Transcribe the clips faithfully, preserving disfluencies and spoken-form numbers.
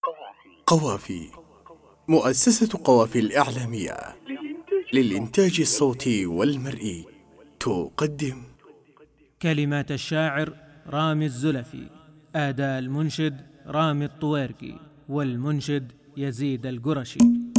قوافي، مؤسسة قوافي الإعلامية للإنتاج الصوتي والمرئي تقدم كلمات الشاعر رامي الزلفي، أداء المنشد رامي الطويرقي، والمنشد يزيد القرشي.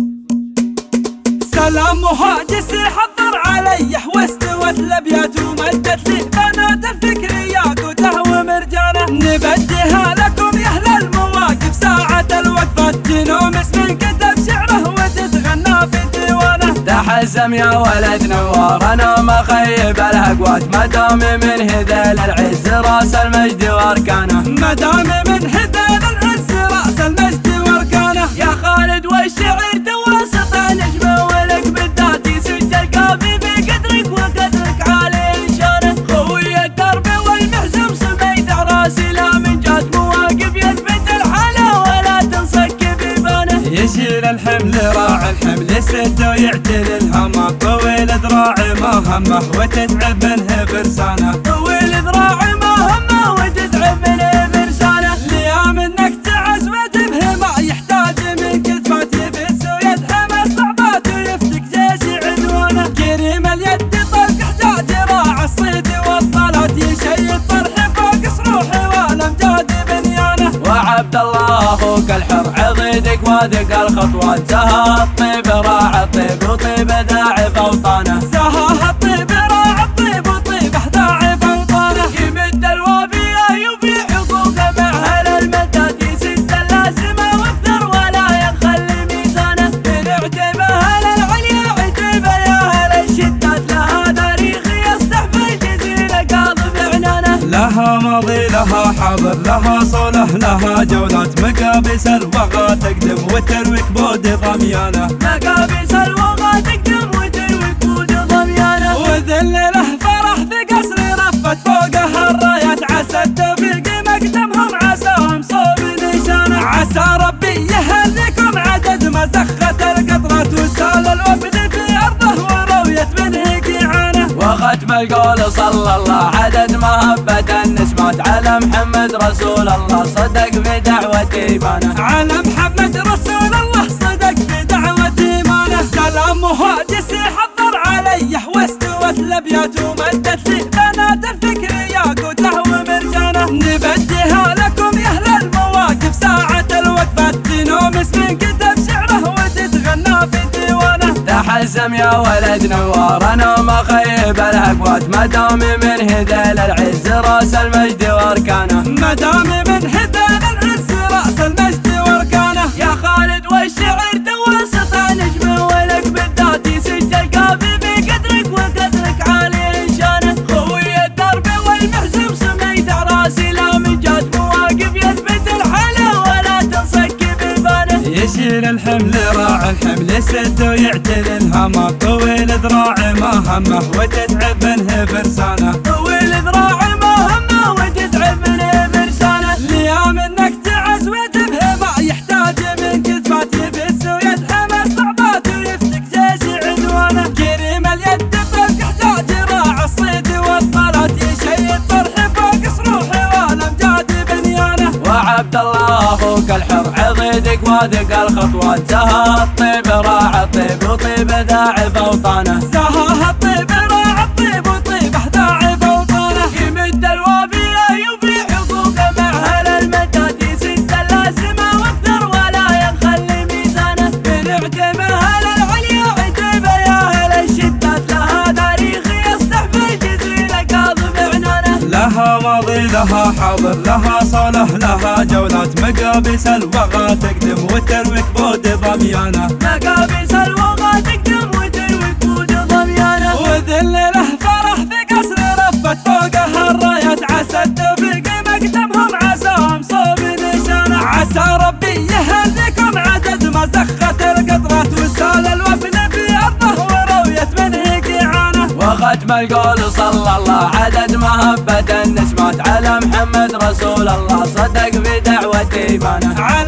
سلام مهاجس حضر علي واستوت الابيات ومدت لي بنات الفكر ياقوته ومرجانه، نبديها لكم يا اهل المواقف ساعة الوقفة تنومس من كتب شعره وتتغنى في ديوانه. تحزم يا ولد نوار انا ما خيب الهقوات، مدامي من هذيل العز راس المجد واركانه، مدامي من هذيل العز راس المجد واركانه. يا خالد والشعر تواسط نجمه ولك بالذات يسجل كافي في قدرك وقدرك عالي شانه. خوي الدرب والمحزم سميد راسي لا من جات مواقف يثبت الحاله ولا تنصك ببانه. يشيل الحمل راعي الحمل سد ويعتل الهمه، طويل ذراعي ما همه وتتعب منه فرسانه، طويل ذراعي ما همه وتتعب منه فرسانه. ليا منك تعز وتبهي ما يحتاج من كثفات يفس ويدهم الصعبات ويفتك جيش عدوانه. كريم اليد طلق حجاج راعي الصيد والطلات يشيد طرح فوق صروحي والامجاد بنيانه. وعبد الله اخوك الحر عضيدك واثق الخطوات، سها الطيب راعي الطيب وطيب ذاعف اوطانه، سها الطيب راعي الطيب وطيب ذاعف اوطانه. يمد الوافيه يوفي حقوقه مع اهل المدات يسد اللازمه واكثر ولا يخلي ميزانه. بنعتب اهل العليا عتيبه يا اهل الشدات، لها تاريخ يستحفل جزيله قاضب عنانه. لها ماضي لها حاضر لها صلح لها جولات، مقابس الوغى تقدم وترويك بود ضميانه، مقابس الوغى تقدم وترويك بود ضميانه. وذل له فرح في قصر رفت فوقها الرايات، عسى التوفيق مقدمهم عساهم صوب نشانه. عسى ربي يهلكم عدد مزخة القطرات وسال الوبد في ارضه وروية منه قيعانه. وختم القول صلى الله عدد مهبة النسمات، على محمد رسول الله صدق في دعوة ايمانه، على محمد رسول الله صدق في دعوة ايمانه. سلام مهاجس حضر علي واستوت الابيات ومدت لي بنات الفكر ياقوته ومرجانه، نبديها لكم يا اهل المواقف ساعة الوقفة تنومس من كتب شعره وتتغنى في ديوانه. تحزم يا ولد نوار انا ما خيب الهقوات، مدامي من هذيل العز راس المجد واركانه، مدامي من هذيل العز راس المجد واركانه. يا خالد والشعر تواسط نجمه ولك بالذات يسجل كافي في قدرك وقدرك عالي شانه. خوي الدرب والمحزم سميد راسي لا من جات مواقف يثبت الحاله ولا تنصك ببانه. يشيل الحمل راعي الحمل سد ويعتل الهمه، طويل ذراعي ما همه وتتعب منه فرسانه، طويل ذراعي ما همه وتتعب منه فرسانه. ليا منك تعز وتبهي ما يحتاج من كثفات يفس ويدهم الصعبات ويفتك جيش عدوانه. كريم اليد طلق حجاج راعي الصيد والطلات يشيد طرح فوق صروحي والامجاد بنيانه. وعبد الله اخوك الحر عضيدك واثق الخطوات، سها الطيب راعي الطيب وطيب ذاعف اوطانه، سها الطيب راعي الطيب وطيب ذاعف اوطانه. يمد الوافيه يوفي حقوقه مع اهل المدات يسد اللازمه واكثر ولا يخلي ميزانه. بنعتب اهل العليا عتيبه يا اهل الشدات، لها تاريخ يستحفل جزيله قاضب عنانه. لها ماضي لها حاضر لها صلح لها جولات، مقابس الوغى تقدم وترويك بود ضميانه، مقابس الوغى تقدم وترويك بود ضميانه. وذل له فرح في قصر رفت فوقها الرايات، عسى التوفيق مقدمهم عساهم صوب نشانه. عسى ربي يهلكم عدد مزخة القطرات وسال الوبن في ارضه وروية منه قيعانه. وختم القول صلى الله عدد مهبة النسمات، على محمد رسول الله صدق في دعوة ايمانه،